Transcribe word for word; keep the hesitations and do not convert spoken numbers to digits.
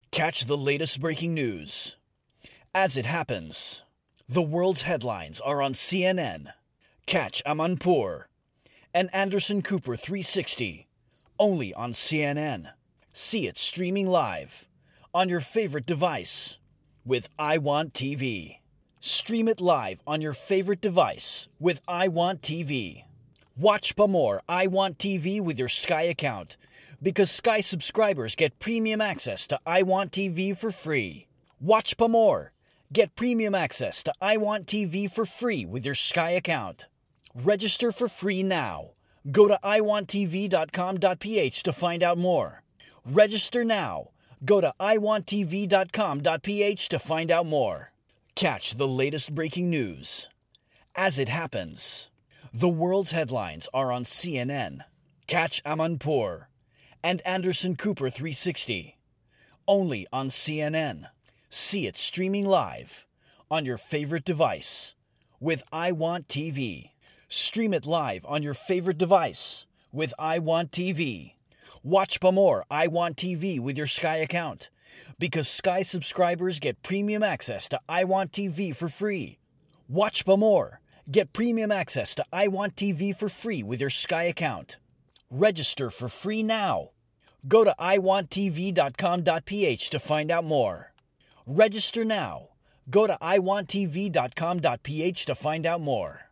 Catch the latest breaking news as it happens. The world's headlines are on C N N. Catch Amanpour and Anderson Cooper three sixty only on C N N. See it streaming live on your favorite device with I Want T V. Stream it live on your favorite device with I Want T V. Watch pa more I Want T V with your Sky account because Sky subscribers get premium access to I Want T V for free. Watch pa more. Get premium access to I Want T V for free with your Sky account. Register for free now. Go to i want t v dot com dot p h to find out more. Register now. Go to i want t v dot com dot p h to find out more. Catch the latest breaking news as it happens. The world's headlines are on C N N. Catch Amanpour and Anderson Cooper three sixty only on C N N. See it streaming live on your favorite device with I Want T V. Stream it live on your favorite device with I Want T V. Watch pa more I Want T V with your Sky account because Sky subscribers get premium access to I Want T V for free. Watch pa more. Get premium access to I Want T V for free with your Sky account. Register for free now. Go to i want t v dot com dot p h to find out more. Register now. Go to i want t v dot com dot p h to find out more.